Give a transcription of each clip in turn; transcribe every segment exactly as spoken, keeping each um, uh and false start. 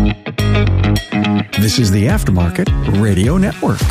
This is the Aftermarket Radio Network.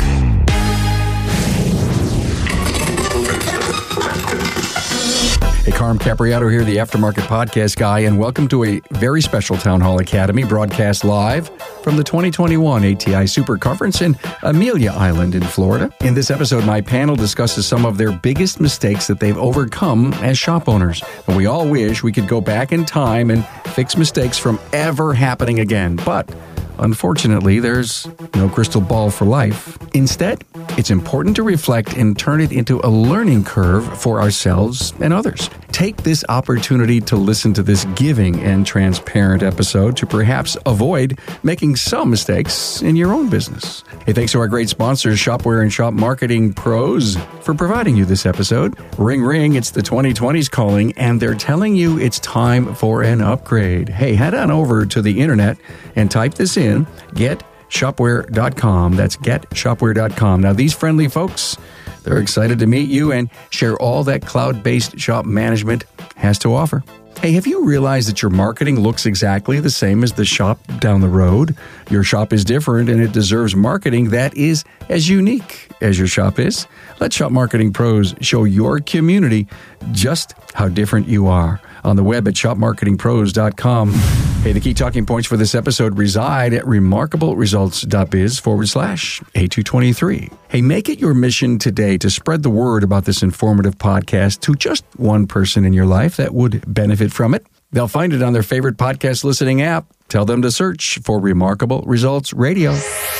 Hey, Carm Capriato here, the Aftermarket Podcast guy, and welcome to a very special Town Hall Academy broadcast live from the twenty twenty-one A T I Super Conference in Amelia Island in Florida. In this episode, my panel discusses some of their biggest mistakes that they've overcome as shop owners. And we all wish we could go back in time and fix mistakes from ever happening again. But unfortunately, there's no crystal ball for life. Instead, it's important to reflect and turn it into a learning curve for ourselves and others. Take this opportunity to listen to this giving and transparent episode to perhaps avoid making some mistakes in your own business. Hey, thanks to our great sponsors, Shopware and Shop Marketing Pros, for providing you this episode. Ring, ring, it's the twenty twenties calling, and they're telling you it's time for an upgrade. Hey, head on over to the internet and type this in, get shopware dot com. That's get shopware dot com. Now, these friendly folks, they're excited to meet you and share all that cloud-based shop management has to offer. Hey, have you realized that your marketing looks exactly the same as the shop down the road? Your shop is different, and it deserves marketing that is as unique as your shop is. Let Shop Marketing Pros show your community just how different you are. On the web at shop marketing pros dot com. Hey, the key talking points for this episode reside at remarkable results dot biz forward slash A two twenty-three. Hey, make it your mission today to spread the word about this informative podcast to just one person in your life that would benefit from it. They'll find it on their favorite podcast listening app. Tell them to search for Remarkable Results Radio.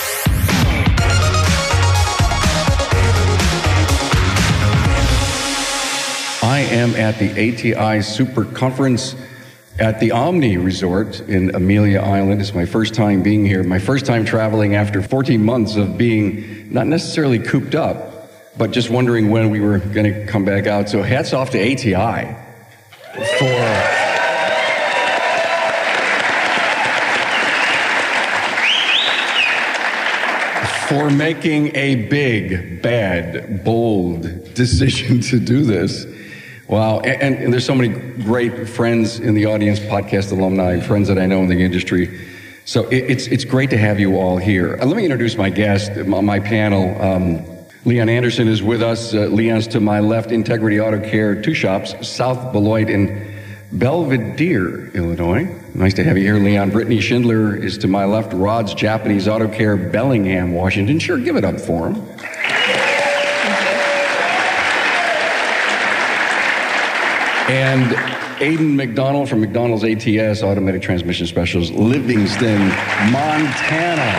I am at the A T I Super Conference at the Omni Resort in Amelia Island. It's my first time being here, my first time traveling after fourteen months of being not necessarily cooped up, but just wondering when we were going to come back out. So hats off to A T I for, for making a big, bad, bold decision to do this. Wow, and, and there's so many great friends in the audience, podcast alumni, friends that I know in the industry. So it, it's it's great to have you all here. Uh, let me introduce my guest, my, my panel. Um, Leon Anderson is with us. Uh, Leon's to my left, Integrity Auto Care, two shops, South Beloit and Belvedere, Illinois. Nice to have you here, Leon. Brittany Schindler is to my left, Rod's Japanese Auto Care, Bellingham, Washington. Sure, give it up for him. And Aiden McDonald from McDonald's A T S, Automatic Transmission Specialist, Livingston, Montana.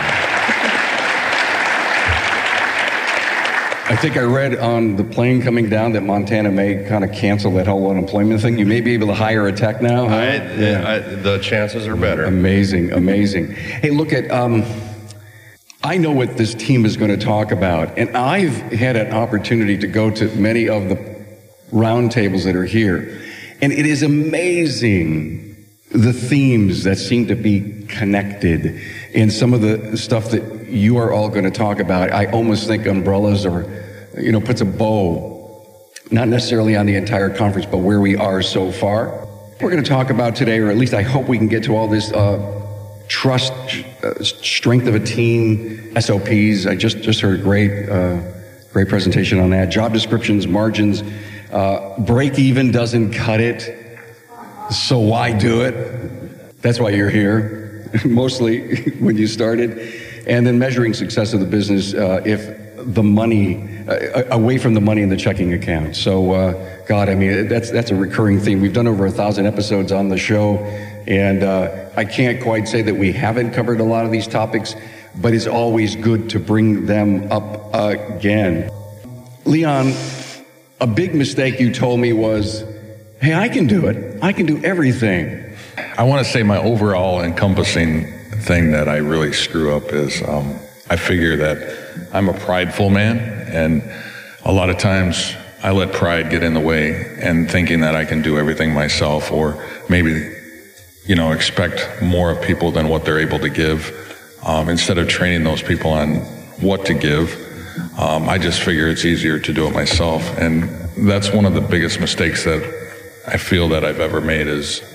I think I read on the plane coming down that Montana may kind of cancel that whole unemployment thing. You may be able to hire a tech now. Huh? I, yeah. I, the chances are better. Amazing, amazing. Hey, look at, um, I know what this team is going to talk about, and I've had an opportunity to go to many of the roundtables that are here. And it is amazing the themes that seem to be connected in some of the stuff that you are all going to talk about. I almost think umbrellas or, you know, puts a bow, not necessarily on the entire conference, but where we are so far. We're going to talk about today, or at least I hope we can get to all this uh, trust, uh, strength of a team, S O Ps. I just, just heard a great, uh, great presentation on that. Job descriptions, margins. Uh, break even doesn't cut it, so why do it? That's why you're here, mostly when you started. And then measuring success of the business uh, if the money, uh, away from the money in the checking account. So, uh, God, I mean, that's that's a recurring theme. We've done over a thousand episodes on the show, and uh, I can't quite say that we haven't covered a lot of these topics, but it's always good to bring them up again. Leon, a big mistake you told me was, hey, I can do it. I can do everything. I want to say my overall encompassing thing that I really screw up is um, I figure that I'm a prideful man, and a lot of times I let pride get in the way and thinking that I can do everything myself, or maybe, you know, expect more of people than what they're able to give. Um, instead of training those people on what to give, Um, I just figure it's easier to do it myself. And that's one of the biggest mistakes that I feel that I've ever made, is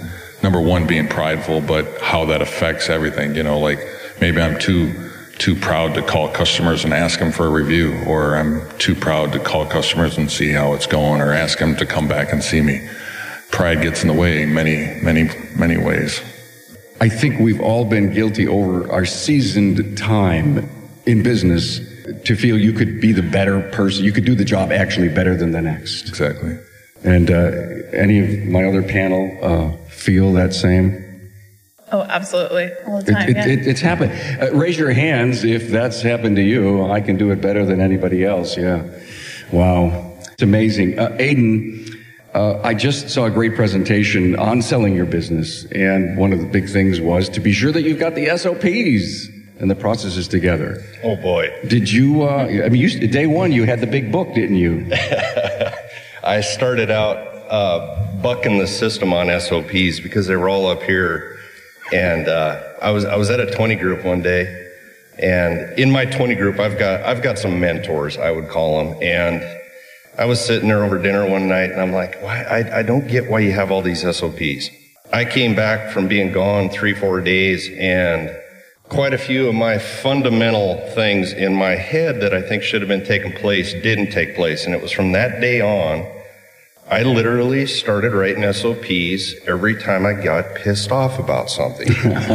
number one, being prideful, but how that affects everything. You know, like maybe I'm too too proud to call customers and ask them for a review, or I'm too proud to call customers and see how it's going, or ask them to come back and see me. Pride gets in the way in many, many, many ways. I think we've all been guilty over our seasoned time in business to feel you could be the better person. You could do the job actually better than the next. Exactly. And uh, any of my other panel uh, feel that same? Oh, absolutely. All the time, it, it, yeah. it, it's happened. Uh, raise your hands if that's happened to you. I can do it better than anybody else, yeah. Wow. It's amazing. Uh, Aiden, uh, I just saw a great presentation on selling your business, and one of the big things was to be sure that you've got the S O Ps and the processes together. Oh, boy. Did you, uh, I mean, you, day one, you had the big book, didn't you? I started out uh, bucking the system on S O Ps because they were all up here. And uh, I was I was at a twenty group one day, and in my twenty group, I've got I've got some mentors, I would call them. And I was sitting there over dinner one night, and I'm like, why I, I don't get why you have all these S O Ps. I came back from being gone three, four days, and quite a few of my fundamental things in my head that I think should have been taking place didn't take place. And it was from that day on, I literally started writing S O Ps every time I got pissed off about something.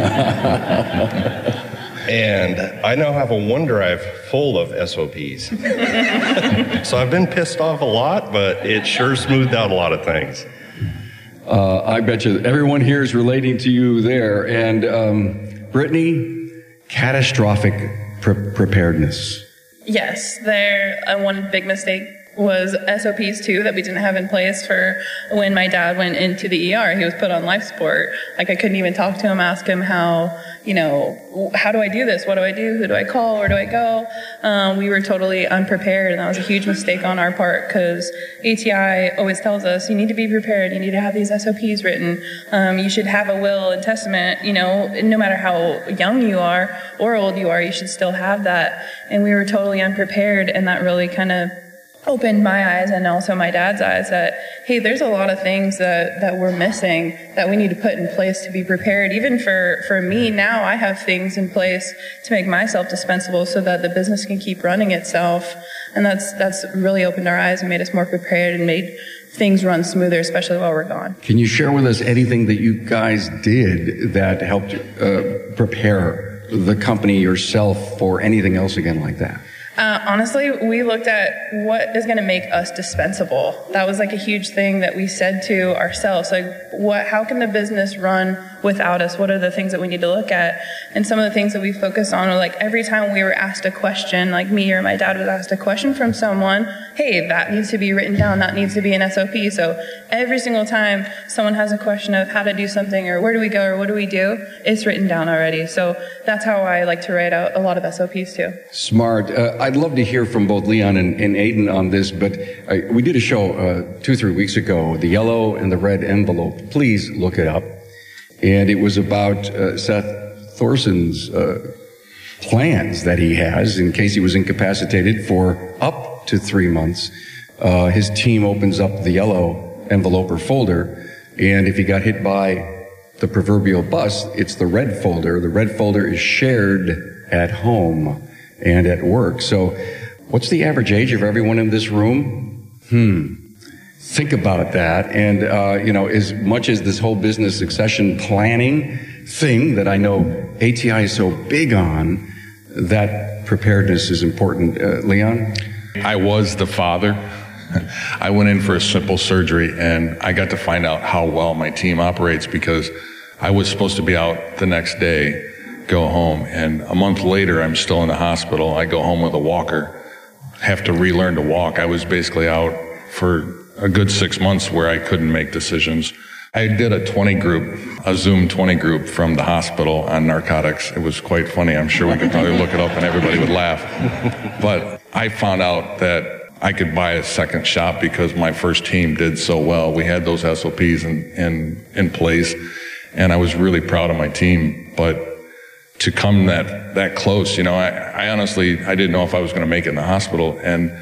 And I now have a OneDrive full of S O Ps. So I've been pissed off a lot, but it sure smoothed out a lot of things. Uh, I bet you everyone here is relating to you there. And um, Brittany, catastrophic pre- preparedness. Yes, there, uh, one big mistake was S O Ps too that we didn't have in place for when my dad went into the E R. He was put on life support. Like I couldn't even talk to him, ask him how, you know, how do I do this? What do I do? Who do I call? Where do I go? Um, we were totally unprepared, and that was a huge mistake on our part because A T I always tells us you need to be prepared. You need to have these S O Ps written. Um, you should have a will and testament. You know, no matter how young you are or old you are, you should still have that. And we were totally unprepared, and that really kind of opened my eyes and also my dad's eyes that, hey, there's a lot of things that, that we're missing that we need to put in place to be prepared. Even for, for me now, I have things in place to make myself dispensable so that the business can keep running itself. And that's, that's really opened our eyes and made us more prepared and made things run smoother, especially while we're gone. Can you share with us anything that you guys did that helped uh, prepare the company, yourself, for anything else again like that? Uh, honestly, we looked at what is going to make us dispensable. That was like a huge thing that we said to ourselves. Like, what? How can the business run without us? What are the things that we need to look at? And some of the things that we focused on are like every time we were asked a question, like me or my dad was asked a question from someone, hey, that needs to be written down. That needs to be an S O P. So every single time someone has a question of how to do something or where do we go or what do we do, it's written down already. So that's how I like to write out a lot of S O Ps too. Smart. Uh, I'd love to hear from both Leon and, and Aiden on this, but uh, we did a show uh, two, three weeks ago, The Yellow and the Red Envelope. Please look it up. And it was about uh, Seth Thorson's uh, plans that he has in case he was incapacitated for up to three months. Uh, his team opens up the yellow envelope or folder, and if he got hit by the proverbial bus, it's the red folder. The red folder is shared at home and at work. So what's the average age of everyone in this room? Hmm. Think about that. And, uh, you know, as much as this whole business succession planning thing that I know A T I is so big on, that preparedness is important. Uh, Leon? I was the father. I went in for a simple surgery, and I got to find out how well my team operates because I was supposed to be out the next day, go home, and a month later, I'm still in the hospital. I go home with a walker, have to relearn to walk. I was basically out for a good six months where I couldn't make decisions. I did a twenty group, a Zoom twenty group from the hospital on narcotics. It was quite funny. I'm sure we could probably look it up and everybody would laugh. But I found out that I could buy a second shop because my first team did so well. We had those S O Ps in, in, in place, and I was really proud of my team. But to come that, that close, you know, I, I honestly, I didn't know if I was going to make it in the hospital. And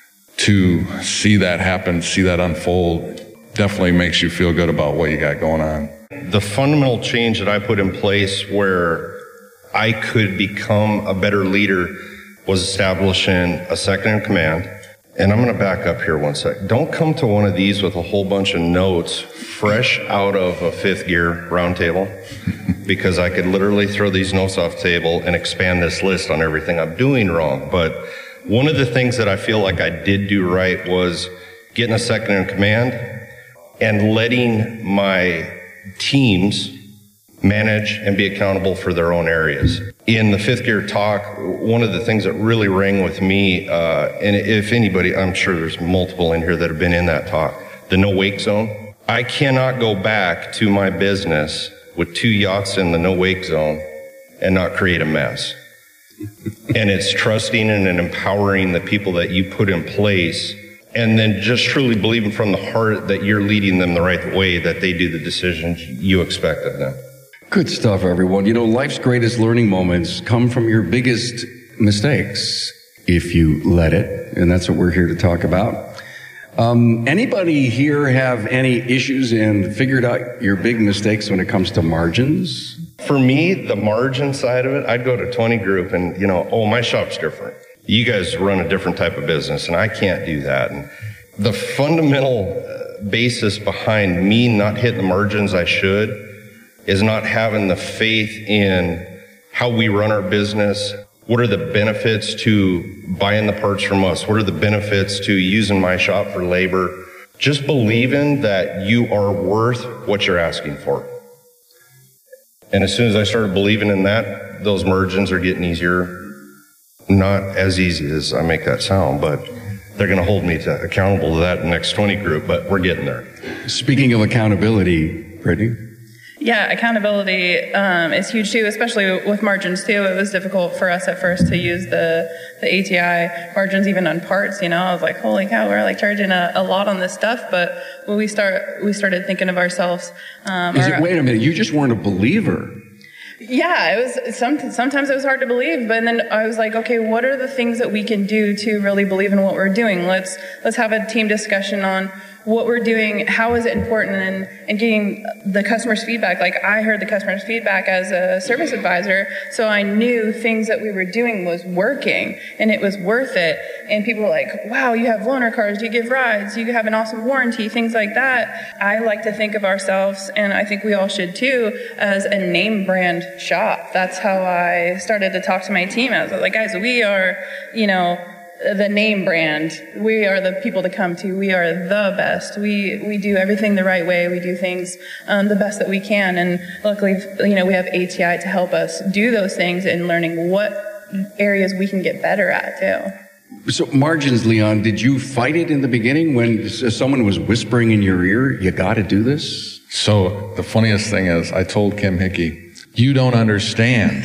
to see that happen, see that unfold, definitely makes you feel good about what you got going on. The fundamental change that I put in place where I could become a better leader was establishing a second in command. And I'm going to back up here one sec. Don't come to one of these with a whole bunch of notes fresh out of a fifth gear roundtable, because I could literally throw these notes off the table and expand this list on everything I'm doing wrong. But one of the things that I feel like I did do right was getting a second in command and letting my teams manage and be accountable for their own areas. In the fifth gear talk, one of the things that really rang with me, uh, and if anybody, I'm sure there's multiple in here that have been in that talk, the no wake zone. I cannot go back to my business with two yachts in the no wake zone and not create a mess. And it's trusting and empowering the people that you put in place, and then just truly believing from the heart that you're leading them the right way, that they do the decisions you expect of them. Good stuff, everyone. You know, life's greatest learning moments come from your biggest mistakes, if you let it. And that's what we're here to talk about. Um, anybody here have any issues and figured out your big mistakes when it comes to margins? For me, the margin side of it, I'd go to twenty group and, you know, oh, my shop's different. You guys run a different type of business, and I can't do that. And the fundamental basis behind me not hitting the margins I should is not having the faith in how we run our business. What are the benefits to buying the parts from us? What are the benefits to using my shop for labor? Just believing that you are worth what you're asking for. And as soon as I started believing in that, those margins are getting easier. Not as easy as I make that sound, but they're going to hold me to, accountable to that in the next twenty group, but we're getting there. Speaking of accountability, Brittany? Yeah, accountability um, is huge too, especially with margins too. It was difficult for us at first to use the the A T I margins even on parts. You know, I was like, holy cow, we're like charging a, a lot on this stuff. But when we start, we started thinking of ourselves. Um, Is our, it, wait a minute, you just weren't a believer. Yeah, it was some, sometimes it was hard to believe, but then I was like, okay, what are the things that we can do to really believe in what we're doing? Let's let's have a team discussion on what we're doing, how is it important, and, and getting the customer's feedback. Like, I heard the customer's feedback as a service advisor, so I knew things that we were doing was working, and it was worth it. And people were like, wow, you have loaner cars, you give rides, you have an awesome warranty, things like that. I like to think of ourselves, and I think we all should too, as a name brand shop. That's how I started to talk to my team. I was like, guys, we are, you know, the name brand. We are the people to come to. We are the best. We we do everything the right way. We do things um, the best that we can. And luckily, you know, we have A T I to help us do those things and learning what areas we can get better at too. So margins, Leon, did you fight it in the beginning when someone was whispering in your ear, you got to do this? So the funniest thing is I told Kim Hickey, you don't understand.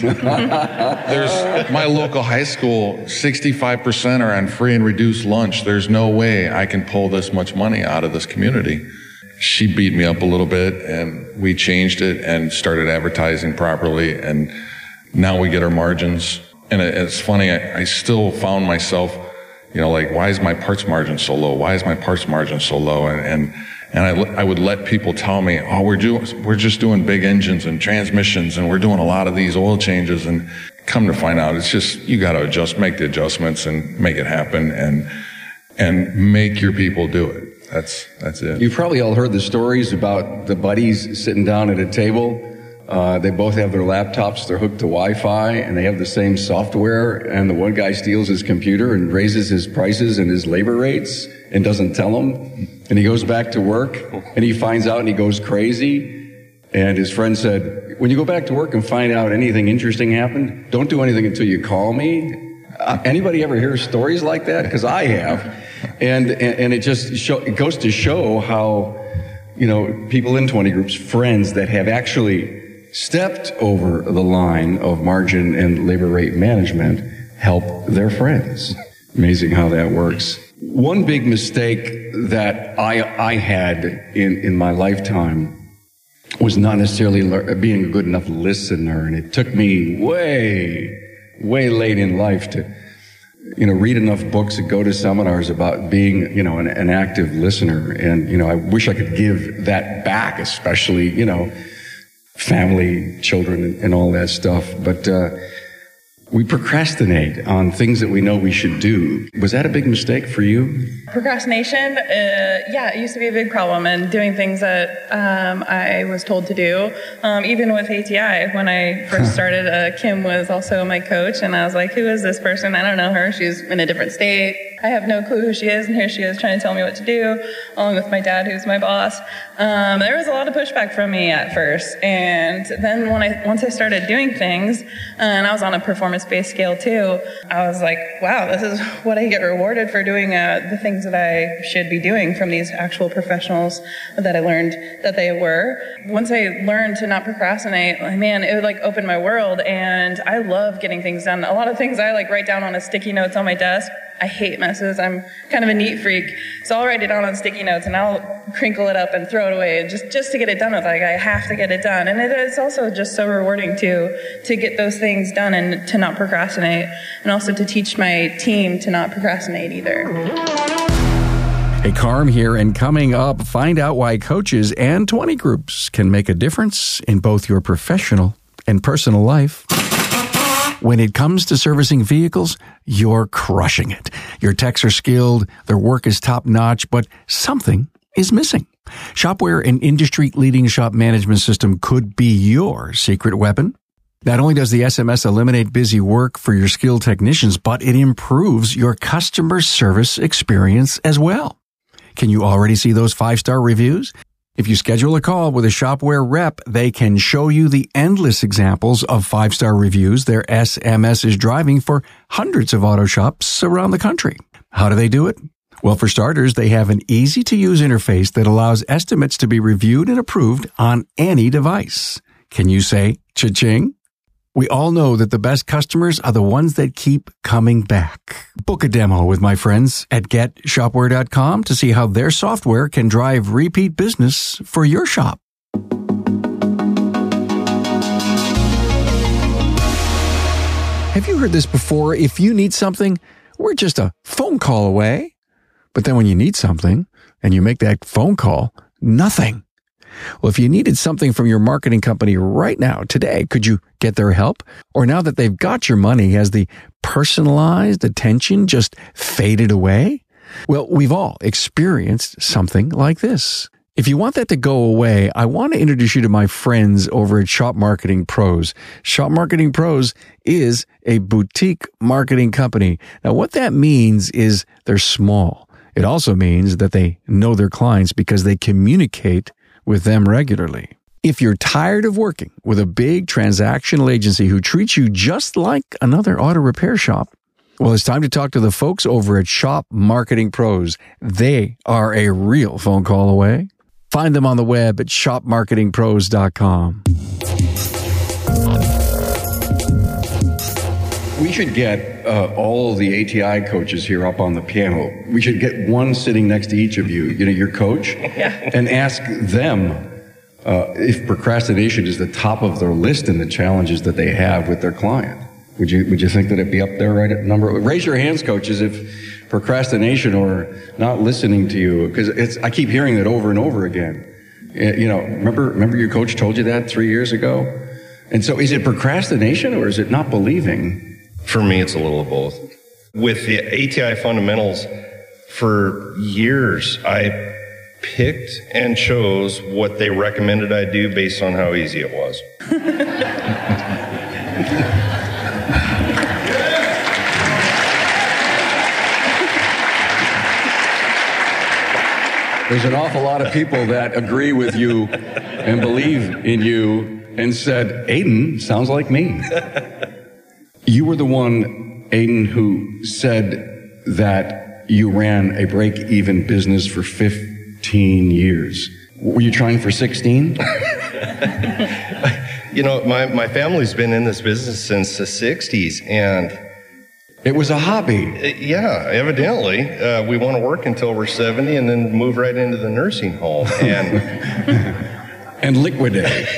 There's my local high school, sixty-five percent are on free and reduced lunch. There's no way I can pull this much money out of this community. She beat me up a little bit, and we changed it and started advertising properly, and now we get our margins. And it's funny, I, I still found myself, you know, like, why is my parts margin so low? Why is my parts margin so low? And, and And I, I would let people tell me, oh, we're doing, we're just doing big engines and transmissions, and we're doing a lot of these oil changes. And come to find out, it's just, you got to adjust, make the adjustments and make it happen, and, and make your people do it. That's, that's it. You've probably all heard the stories about the buddies sitting down at a table. Uh, they both have their laptops, they're hooked to Wi-Fi, and they have the same software, and the one guy steals his computer and raises his prices and his labor rates and doesn't tell them. And he goes back to work, and he finds out, and he goes crazy. And his friend said, when you go back to work and find out anything interesting happened, don't do anything until you call me. Uh, anybody ever hear stories like that? Because I have. And, and, and it just show, it goes to show how, you know, people in twenty groups, friends that have actually stepped over the line of margin and labor rate management, help their friends. Amazing how that works. One big mistake that I, I had in, in my lifetime was not necessarily le- being a good enough listener. And it took me way, way late in life to, you know, read enough books and go to seminars about being, you know, an, an active listener. And, you know, I wish I could give that back, especially, you know, family, children, and all that stuff. But uh, we procrastinate on things that we know we should do. Was that a big mistake for you? Procrastination, uh, yeah, it used to be a big problem, and doing things that um, I was told to do. Um, even with A T I, when I first started, uh, Kim was also my coach, and I was like, who is this person? I don't know her. She's in a different state. I have no clue who she is, and here she is trying to tell me what to do, along with my dad, who's my boss. Um, there was a lot of pushback from me at first, and then when I once I started doing things, and I was on a performance-based scale too, I was like, wow, this is what I get rewarded for doing uh, the things that I should be doing from these actual professionals that I learned that they were. Once I learned to not procrastinate, man, it would like open my world, and I love getting things done. A lot of things I like write down on a sticky notes on my desk. I hate messes. I'm kind of a neat freak. So I'll write it down on sticky notes and I'll crinkle it up and throw it away just, just to get it done with. Like, I have to get it done. And it is also just so rewarding too, to get those things done and to not procrastinate. And also to teach my team to not procrastinate either. Hey, Carm here, and coming up, find out why coaches and twenty groups can make a difference in both your professional and personal life. When it comes to servicing vehicles, you're crushing it. Your techs are skilled, their work is top-notch, but something is missing. Shopware, an industry-leading shop management system, could be your secret weapon. Not only does the S M S eliminate busy work for your skilled technicians, but it improves your customer service experience as well. Can you already see those five-star reviews? If you schedule a call with a Shopware rep, they can show you the endless examples of five-star reviews their S M S is driving for hundreds of auto shops around the country. How do they do it? Well, for starters, they have an easy-to-use interface that allows estimates to be reviewed and approved on any device. Can you say cha-ching? We all know that the best customers are the ones that keep coming back. Book a demo with my friends at get shopware dot com to see how their software can drive repeat business for your shop. Have you heard this before? If you need something, we're just a phone call away. But then when you need something and you make that phone call, nothing. Well, if you needed something from your marketing company right now, today, could you get their help? Or now that they've got your money, has the personalized attention just faded away? Well, we've all experienced something like this. If you want that to go away, I want to introduce you to my friends over at Shop Marketing Pros. Shop Marketing Pros is a boutique marketing company. Now, what that means is they're small. It also means that they know their clients because they communicate with them regularly. If you're tired of working with a big transactional agency who treats you just like another auto repair shop, well, it's time to talk to the folks over at Shop Marketing Pros. They are a real phone call away. Find them on the web at shop marketing pros dot com. We should get uh, all the A T I coaches here up on the piano. We should get one sitting next to each of you, you know, your coach, Yeah. and ask them uh, if procrastination is the top of their list in the challenges that they have with their client. Would you would you think that it'd be up there right at number? Raise your hands, coaches, if procrastination or not listening to you, because it's I keep hearing that over and over again. You know, remember remember your coach told you that three years ago? And so is it procrastination or is it not believing? For me, it's a little of both. With the A T I fundamentals, for years, I picked and chose what they recommended I do based on how easy it was. There's an awful lot of people that agree with you and believe in you and said, Aiden sounds like me. You were the one, Aiden, who said that you ran a break-even business for fifteen years. Were you trying for sixteen? You know, my, my family's been in this business since the sixties, and It was a hobby. uh, yeah, evidently, uh, we want to work until we're seventy and then move right into the nursing home. And And liquidate.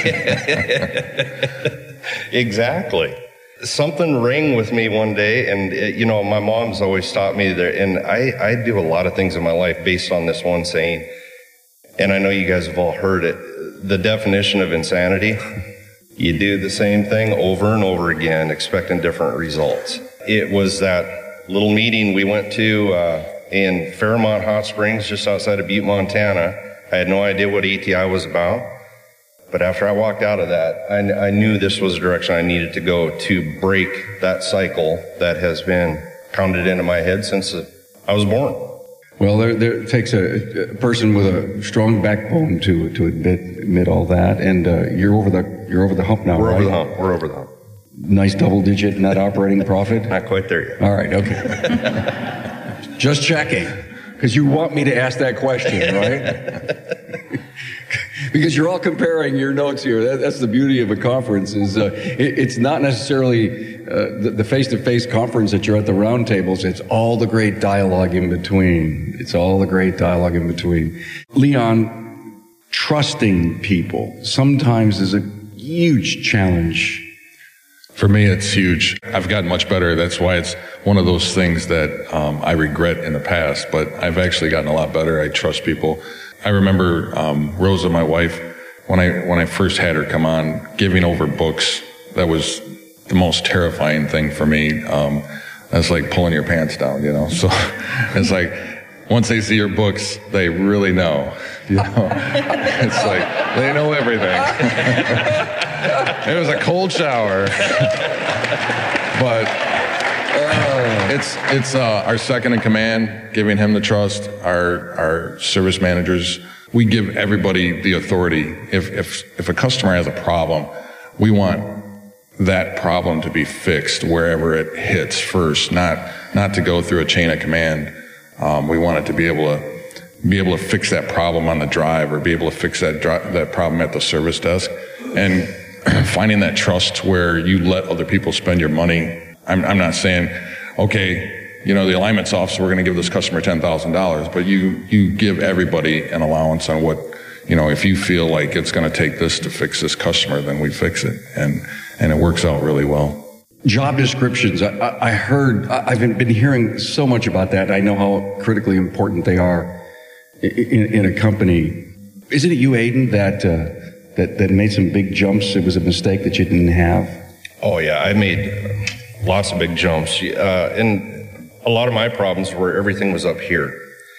exactly. Something rang with me one day, and, uh, you know, my mom's always taught me that, and I, I do a lot of things in my life based on this one saying, and I know you guys have all heard it. the definition of insanity. You do the same thing over and over again, expecting different results. It was that little meeting we went to uh, in Fairmont Hot Springs, just outside of Butte, Montana. I had no idea what A T I was about. But after I walked out of that, I, I knew this was the direction I needed to go to break that cycle that has been pounded into my head since I was born. Well, there, there it takes a, a person with a strong backbone to to admit admit all that, and uh, you're over the you're over the hump now, We're right? over the hump. We're over the hump. Nice double-digit net operating profit. Not quite there yet. All right, okay. Just checking, because you want me to ask that question, right? Because you're all comparing your notes here. That, that's the beauty of a conference. Is uh, it, it's not necessarily uh, the, the face-to-face conference that you're at the round tables. It's all the great dialogue in between. It's all the great dialogue in between. Leon, trusting people sometimes is a huge challenge. For me, it's huge. I've gotten much better. That's why it's one of those things that um, I regret in the past, but I've actually gotten a lot better. I trust people. I remember um, Rosa, my wife, when I when I first had her come on, giving over books. That was the most terrifying thing for me. Um, that's like pulling your pants down, you know. So it's like once they see your books, they really know. You know, it's like they know everything. It was a cold shower, but uh, it's it's uh, our second in command, giving him the trust. Our our service managers, we give everybody the authority. If if if a customer has a problem, we want that problem to be fixed wherever it hits first, not not to go through a chain of command. Um, we want it to be able to be able to fix that problem on the drive, or be able to fix that dri- that problem at the service desk, and finding that trust where you let other people spend your money. I'm, I'm not saying, okay, you know, the alignment's off, so we're going to give this customer ten thousand dollars, but you, you give everybody an allowance on what, you know, if you feel like it's going to take this to fix this customer, then we fix it. And, and it works out really well. Job descriptions. I, I heard, I've been hearing so much about that. I know how critically important they are in, in a company. Isn't it you, Aiden, that, uh, that, that made some big jumps? It was a mistake that you didn't have? Oh, yeah, I made lots of big jumps. Uh, and a lot of my problems were everything was up here.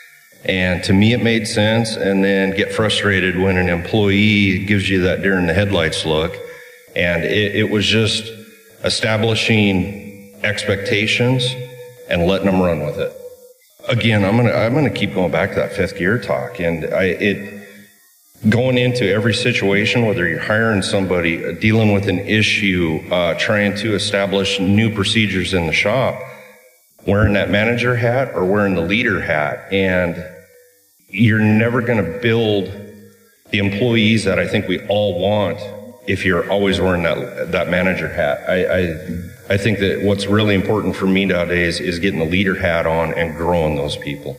And to me, it made sense, and then get frustrated when an employee gives you that deer in the headlights look. And it, it was just establishing expectations and letting them run with it. Again, I'm gonna I'm gonna keep going back to that fifth gear talk, and I it. Going into every situation, whether you're hiring somebody, uh, dealing with an issue, uh, trying to establish new procedures in the shop, wearing that manager hat or wearing the leader hat. And you're never going to build the employees that I think we all want if you're always wearing that that manager hat. I, I, I think that what's really important for me nowadays is getting the leader hat on and growing those people.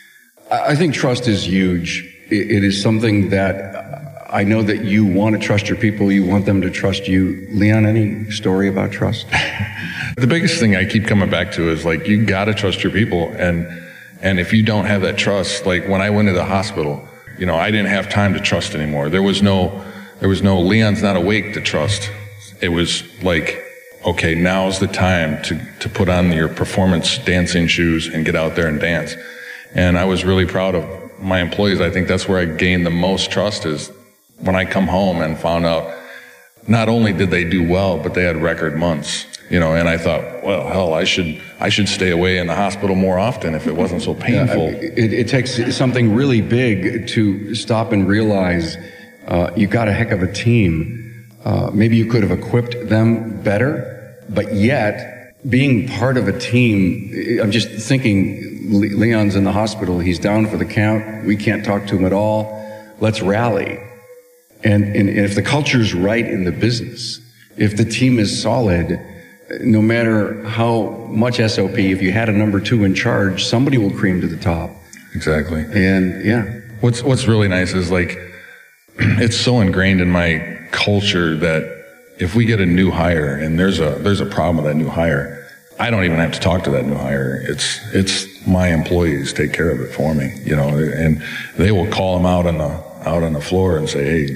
I think trust is huge. It is something that I know that you want to trust your people. You want them to trust you. Leon, any story about trust? The biggest thing I keep coming back to is, like, you got to trust your people. And, and if you don't have that trust, like when I went to the hospital, you know, I didn't have time to trust anymore. There was no, there was no Leon's not awake to trust. It was like, okay, now's the time to, to put on your performance dancing shoes and get out there and dance. And I was really proud of my employees. I think that's where I gained the most trust, is when I come home and found out not only did they do well, but they had record months, you know, and I thought, well, hell, I should, I should stay away in the hospital more often if it wasn't so painful. Yeah, it, it takes something really big to stop and realize, uh, you got a heck of a team. Uh, maybe you could have equipped them better, but yet being part of a team, I'm just thinking, Leon's in the hospital. He's down for the count. We can't talk to him at all. Let's rally. And, and, and if the culture's right in the business, if the team is solid, no matter how much S O P, if you had a number two in charge, somebody will cream to the top. Exactly. And yeah. What's, what's really nice is, like, it's so ingrained in my culture that if we get a new hire and there's a, there's a problem with that new hire, I don't even have to talk to that new hire. It's, it's my employees take care of it for me, you know, and they will call them out on the, out on the floor and say, hey,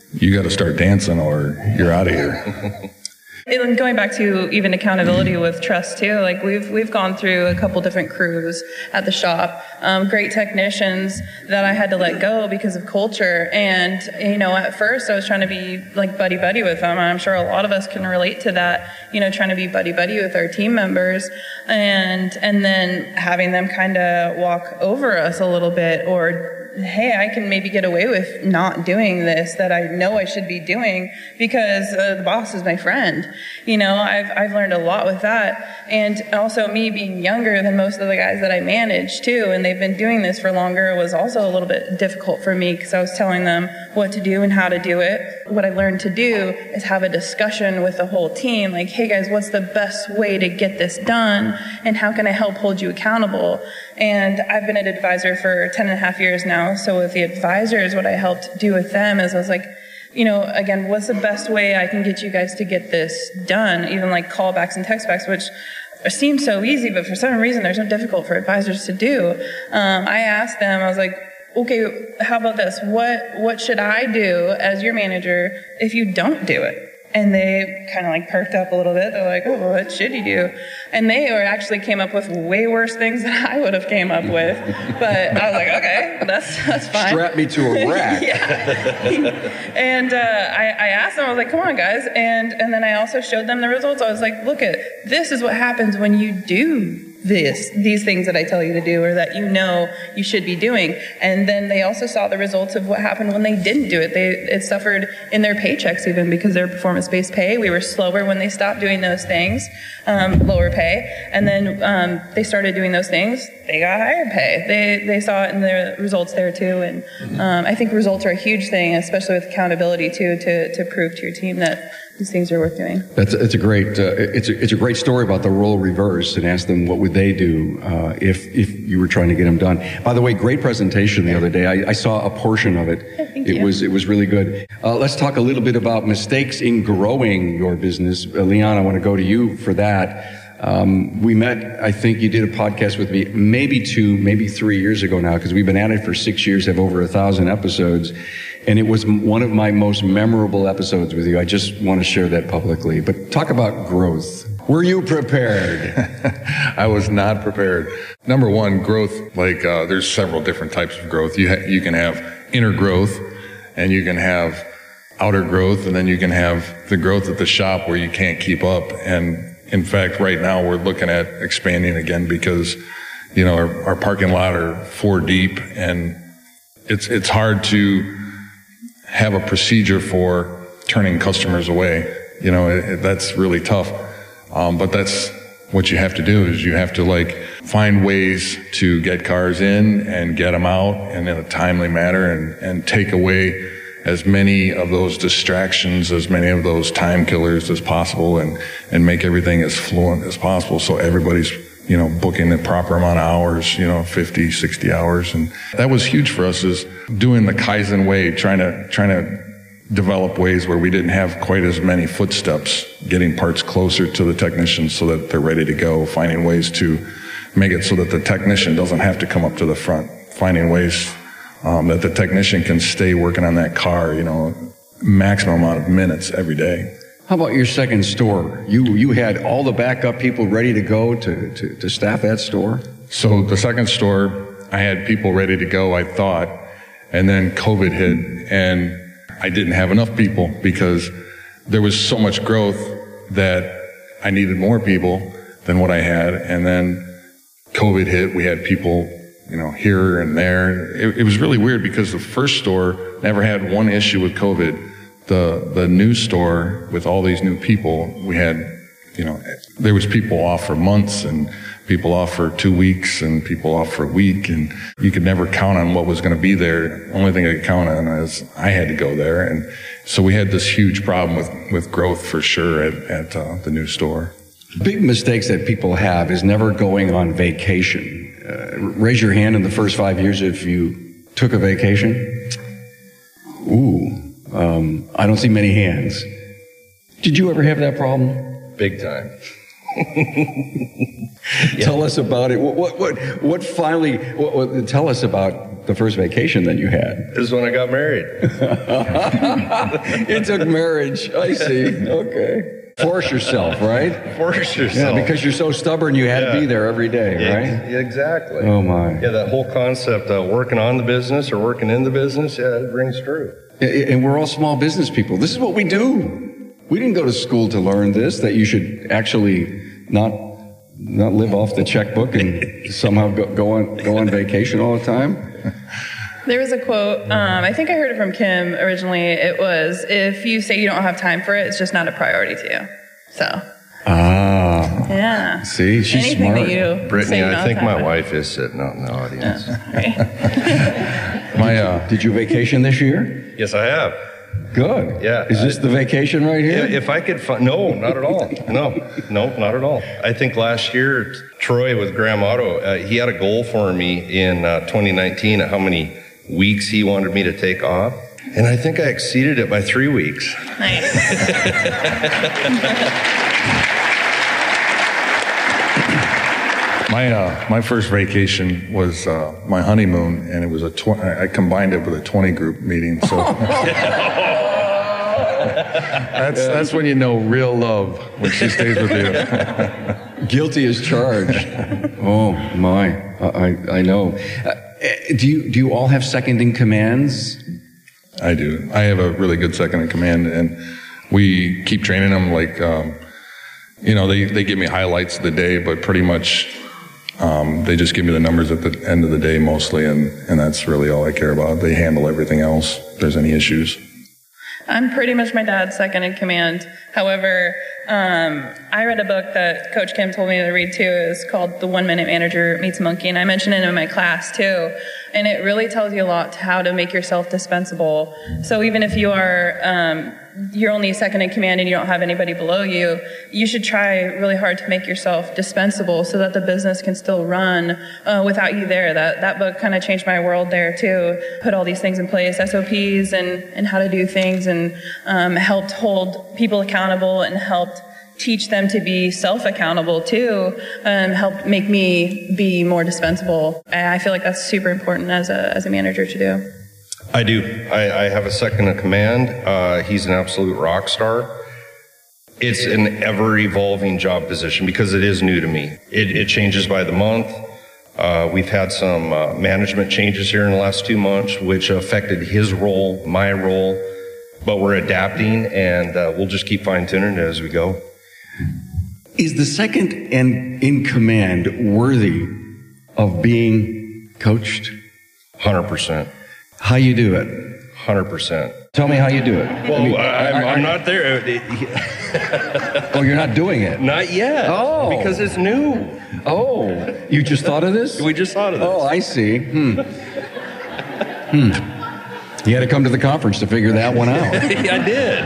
you got to start dancing or you're out of here. And going back to even accountability with trust too, like we've we've gone through a couple different crews at the shop, um, great technicians that I had to let go because of culture. And you know, at first I was trying to be like buddy buddy with them. I'm sure a lot of us can relate to that. You know, trying to be buddy buddy with our team members, and and then having them kind of walk over us a little bit, or hey, I can maybe get away with not doing this that I know I should be doing because uh, the boss is my friend. You know, I've I've learned a lot with that. And also me being younger than most of the guys that I manage too, and they've been doing this for longer, was also a little bit difficult for me because I was telling them what to do and how to do it. What I learned to do is have a discussion with the whole team, like, hey guys, what's the best way to get this done and how can I help hold you accountable? And I've been an advisor for ten and a half years now. So with the advisors, what I helped do with them is I was like, you know, again, what's the best way I can get you guys to get this done? Even like callbacks and textbacks, which seem so easy, but for some reason they're so difficult for advisors to do. Um, I asked them, I was like, okay, how about this? What what should I do as your manager if you don't do it? And they kind of like perked up a little bit. They're like, oh, well, what should you do? And they were actually came up with way worse things than I would have came up with. But I was like, okay, that's that's fine. Strap me to a rack. Yeah. And uh, I, I asked them, I was like, come on, guys. And and then I also showed them the results. I was like, look at, this is what happens when you do this, these things that I tell you to do or that you know you should be doing. And then they also saw the results of what happened when they didn't do it. They it suffered in their paychecks even because they're performance-based pay. We were slower when they stopped doing those things, um, lower pay. And then um, they started doing those things, they got higher pay. They they saw it in the results there too. And um, I think results are a huge thing, especially with accountability too, to, to prove to your team that these things are worth doing. That's it's a great uh, it's a, it's a great story about the role reverse, and ask them what would they do uh, if if you were trying to get them done. By the way, great presentation the other day. I, I saw a portion of it. Yeah, thank it you. was it was really good. Uh, let's talk a little bit about mistakes in growing your business. Uh, Leon, I want to go to you for that. Um, we met, I think you did a podcast with me maybe two, maybe three years ago now, because we've been at it for six years, have over a thousand episodes. And it was one of my most memorable episodes with you. I just want to share that publicly. But talk about growth. Were you prepared? I was not prepared. Number one, growth, like uh, there's several different types of growth. You ha- you can have inner growth, and you can have outer growth, and then you can have the growth at the shop where you can't keep up. And in fact, right now we're looking at expanding again because, you know, our, our parking lot are four deep, and it's it's hard to have a procedure for turning customers away. You know, it, it, that's really tough. Um, but that's what you have to do is you have to like find ways to get cars in and get them out and in a timely manner and, and take away as many of those distractions, as many of those time killers as possible and, and make everything as fluent as possible so everybody's, you know, booking the proper amount of hours, you know, fifty, sixty hours. And that was huge for us is doing the Kaizen way, trying to, trying to develop ways where we didn't have quite as many footsteps, getting parts closer to the technicians so that they're ready to go, finding ways to make it so that the technician doesn't have to come up to the front, finding ways um, that the technician can stay working on that car, you know, maximum amount of minutes every day. How about your second store? You you had all the backup people ready to go to, to, to staff that store? So the second store, I had people ready to go, I thought, and then COVID hit, and I didn't have enough people because there was so much growth that I needed more people than what I had, and then COVID hit, we had people, you know, here and there. It, it was really weird because the first store never had one issue with COVID. The the new store with all these new people, we had, you know, there was people off for months and people off for two weeks and people off for a week, and you could never count on what was going to be there. Only thing I could count on is I had to go there, and so we had this huge problem with with growth for sure at at uh, the new store. Big mistakes that people have is never going on vacation. Uh, raise your hand in the first five years if you took a vacation. Ooh. Um, I don't see many hands. Did you ever have that problem? Big time. Yeah. Tell us about it. What what what, what finally? What, what, tell us about the first vacation that you had. This is when I got married. It took marriage. I see. Okay. Force yourself, right? Force yourself. Yeah, because you're so stubborn, you had yeah. to be there every day, yeah, right? Exactly. Oh my. Yeah, that whole concept of working on the business or working in the business, yeah, it rings true. And we're all small business people. This is what we do. We didn't go to school to learn this, that you should actually not not live off the checkbook and somehow go, go on go on vacation all the time. There was a quote, um, I think I heard it from Kim originally. It was, if you say you don't have time for it, it's just not a priority to you. So. Ah. Yeah. See, she's Anything smart. That you Brittany, I think my it. wife is sitting out in the audience. Oh, right. my, uh, Did you vacation this year? Yes, I have. Good. Yeah. Is this I, the vacation right here? If I could find, no, not at all. No, no, not at all. I think last year, Troy with Graham Auto, uh, he had a goal for me in uh, twenty nineteen at how many weeks he wanted me to take off. And I think I exceeded it by three weeks. Nice. My uh, my first vacation was uh, my honeymoon, and it was a tw- I combined it with a twenty group meeting. So that's that's when you know real love, when she stays with you. Guilty as charged. Oh my, I I know. Uh, do you do you all have second in commands? I do. I have a really good second in command, and we keep training them. Like um, you know, they they give me highlights of the day, but pretty much. Um, they just give me the numbers at the end of the day mostly, and, and that's really all I care about. They handle everything else if there's any issues. I'm pretty much my dad's second in command. However, um, I read a book that Coach Kim told me to read too. It's called The One Minute Manager Meets Monkey, and I mentioned it in my class too. And it really tells you a lot to how to make yourself dispensable. So even if you are um, you're only second in command and you don't have anybody below you, you should try really hard to make yourself dispensable so that the business can still run uh, without you there. That that book kind of changed my world there too. Put all these things in place, S O Ps and, and how to do things, and um, helped hold people accountable and helped teach them to be self-accountable too, and help make me be more dispensable. And I feel like that's super important as a as a manager to do. I do. I, I have a second in command. Uh, he's an absolute rock star. It's an ever-evolving job position because it is new to me. It, it changes by the month. Uh, we've had some uh, management changes here in the last two months, which affected his role, my role, but we're adapting, and uh, we'll just keep fine-tuning it as we go. Is the second in, in command worthy of being coached? one hundred percent. How you do it? one hundred percent. Tell me how you do it. Well, I mean, I'm, I, I, I'm not there. Oh, you're not doing it? Not yet. Oh. Because it's new. Oh. You just thought of this? We just thought of this. Oh, I see. Hmm. Hmm. You had to come to the conference to figure that one out. I did.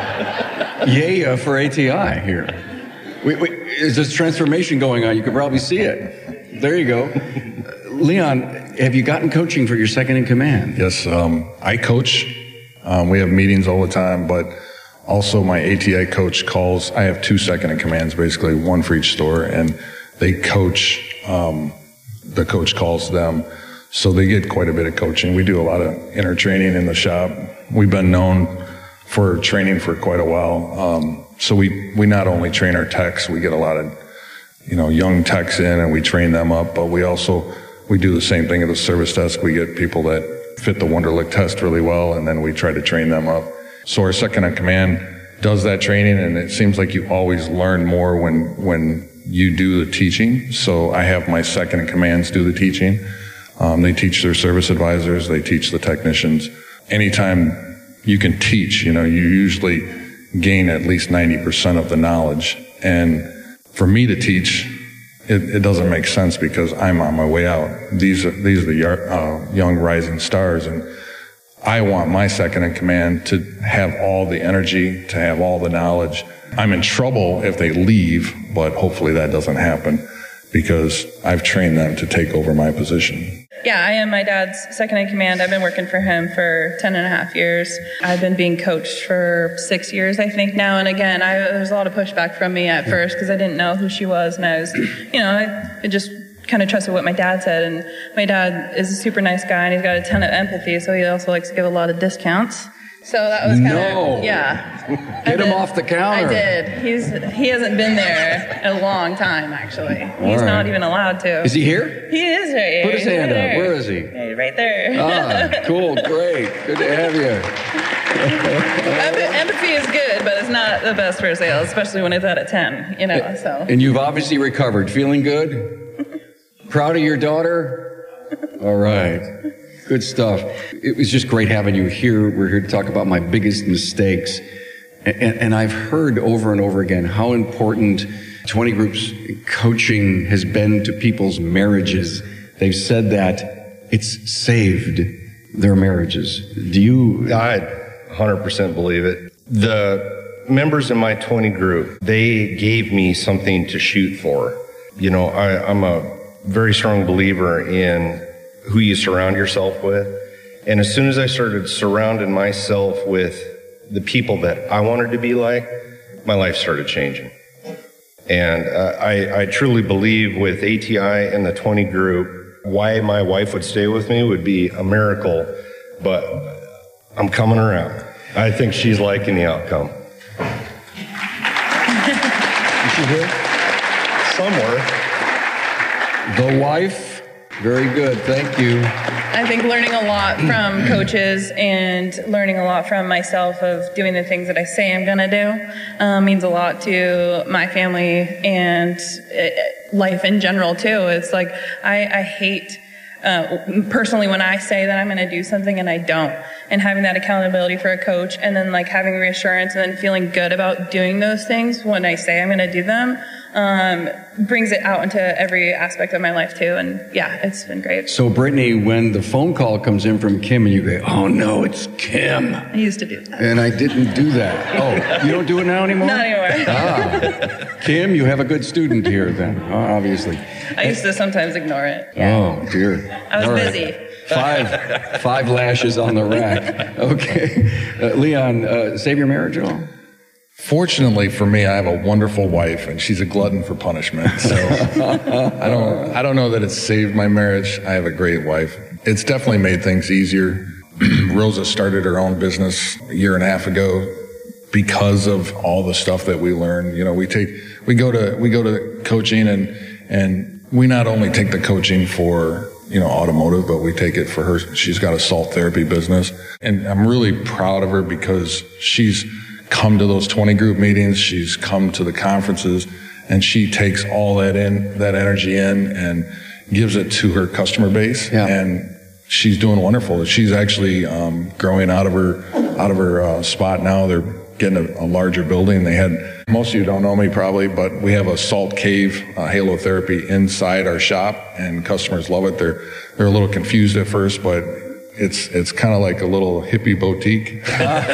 Yay uh, for A T I here. Wait, wait, is this transformation going on? You could probably see it. There you go. Leon, have you gotten coaching for your second in command? Yes, um, I coach. Um, we have meetings all the time, but also my A T I coach calls. I have two second in commands, basically one for each store, and they coach. Um, the coach calls them, so they get quite a bit of coaching. We do a lot of inner training in the shop. We've been known for training for quite a while. Um, so we, we not only train our techs, we get a lot of, you know, young techs in and we train them up, but we also, we do the same thing at the service desk. We get people that fit the Wonderlic test really well, and then we try to train them up. So our second in command does that training, and it seems like you always learn more when, when you do the teaching. So I have my second in commands do the teaching. Um, they teach their service advisors, they teach the technicians. Anytime you can teach, you know, you usually gain at least ninety percent of the knowledge. And for me to teach, it, it doesn't make sense because I'm on my way out. These are, these are the uh, young rising stars, and I want my second in command to have all the energy, to have all the knowledge. I'm in trouble if they leave, but hopefully that doesn't happen because I've trained them to take over my position. yeah, I am my dad's second in command. I've been working for him for ten and a half years. I've been being coached for six years, I think now. And again, I, there's a lot of pushback from me at first because I didn't know who she was. And I was, you know, I, I just kind of trusted what my dad said. And my dad is a super nice guy and he's got a ton of empathy. So he also likes to give a lot of discounts. So that was kind No. of, yeah. Get him off the counter. I did. He's He hasn't been there a long time, actually. He's right. not even allowed to. Is he here? He is right here. Put his He's hand right up. there. Where is he? Hey, right there. Ah, cool, great. Good to have you. Em- Empathy is good, but it's not the best for sales, especially when it's at a ten, you know, so. And you've obviously recovered. Feeling good? Proud of your daughter? All right. Good stuff. It was just great having you here. We're here to talk about my biggest mistakes. And, and I've heard over and over again how important twenty Groups coaching has been to people's marriages. They've said that it's saved their marriages. Do you? I one hundred percent believe it. The members in my twenty group, they gave me something to shoot for. You know, I, I'm a very strong believer in who you surround yourself with. And as soon as I started surrounding myself with the people that I wanted to be like, my life started changing. And uh, I, I truly believe with A T I and the twenty group, why my wife would stay with me would be a miracle, but I'm coming around. I think she's liking the outcome. Is she here? Somewhere. The wife? Very good. Thank you. I think learning a lot from coaches and learning a lot from myself of doing the things that I say I'm going to do um, means a lot to my family and uh, life in general, too. It's like I, I hate... Uh, personally, when I say that I'm going to do something and I don't, and having that accountability for a coach, and then like having reassurance and then feeling good about doing those things when I say I'm going to do them, um, brings it out into every aspect of my life too. And yeah, it's been great. So, Brittany, when the phone call comes in from Kim and you go, oh no, it's Kim. I used to do that. And I didn't do that. Oh, you don't do it now anymore? Not anymore. Ah. Kim, you have a good student here then, obviously. I used to sometimes ignore it. Yeah. Oh, dear. I was All right. busy. Five, five lashes on the rack. Okay. Uh, Leon, uh, save your marriage at all? Fortunately for me, I have a wonderful wife, and she's a glutton for punishment. So I don't, I don't know that it's saved my marriage. I have a great wife. It's definitely made things easier. Rosa started her own business a year and a half ago because of all the stuff that we learned. You know, we take, we go to, we go to coaching, and and we not only take the coaching for, you know, automotive, but we take it for her. She's got a salt therapy business, and I'm really proud of her because she's come to those twenty group meetings. She's come to the conferences, and she takes all that in, that energy in, and gives it to her customer base. Yeah. And she's doing wonderful. She's actually um, growing out of her out of her uh, spot now. They're getting a, a larger building. They had, most of you don't know me probably, but we have a salt cave uh, halotherapy inside our shop, and customers love it. They're they're a little confused at first, but it's it's kind of like a little hippie boutique.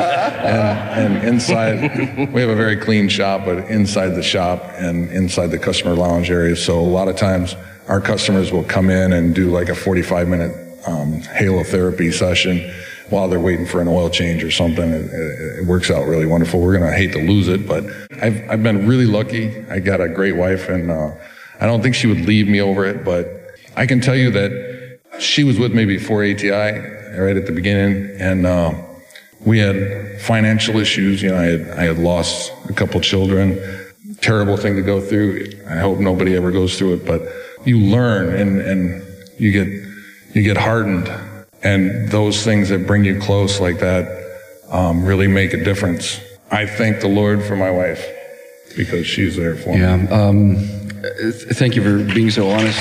and, and inside, we have a very clean shop, but inside the shop and inside the customer lounge area. So a lot of times our customers will come in and do like a forty-five minute um, halotherapy session while they're waiting for an oil change or something. It, it, it works out really wonderful. We're going to hate to lose it, but I've, I've been really lucky. I got a great wife, and uh, I don't think she would leave me over it, but I can tell you that she was with me before A T I, right at the beginning, and uh, we had financial issues. You know, I had, I had lost a couple children. Terrible thing to go through. I hope nobody ever goes through it, but you learn, and, and you get, you get hardened. And those things that bring you close like that um, really make a difference. I thank the Lord for my wife because she's there for Yeah. me. Um, th- thank you for being so honest.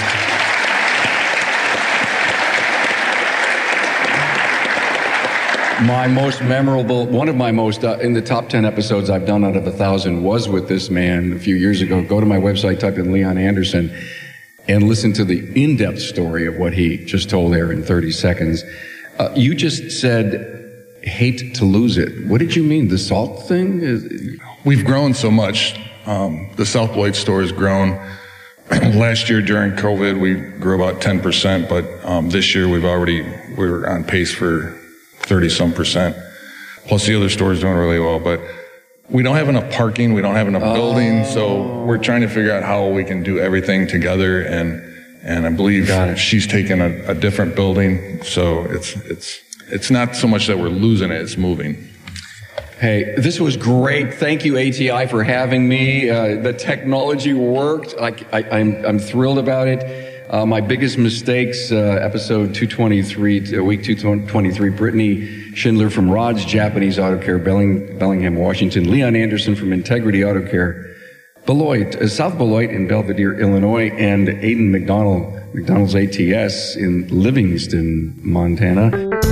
My most memorable, one of my most, uh, in the top ten episodes I've done out of a thousand was with this man a few years ago. Go to my website, type in Leon Anderson, and listen to the in-depth story of what he just told there in thirty seconds. Uh, you just said, hate to lose it. What did you mean? The salt thing? Is... We've grown so much. Um, the South Beloit store has grown last year during COVID, we grew about ten percent, but um, this year we've already, we're on pace for thirty some percent. Plus the other stores doing really well, but we don't have enough parking, we don't have enough oh. building, so we're trying to figure out how we can do everything together, and and I believe she's taken a, a different building, so it's it's it's not so much that we're losing it, it's moving. Hey, this was great. Thank you, A T I, for having me. Uh, the technology worked. I, I, I'm I'm thrilled about it. Uh, my biggest mistakes, uh, episode two twenty-three, uh, week two twenty-three, Brittany Schindler from Rod's Japanese Auto Care, Belling, Bellingham, Washington, Leon Anderson from Integrity Auto Care, Beloit, uh, South Beloit in Belvedere, Illinois, and Aiden McDonald, McDonald's A T S in Livingston, Montana.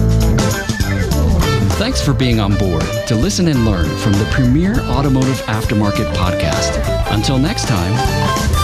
Thanks for being on board to listen and learn from the premier automotive aftermarket podcast. Until next time.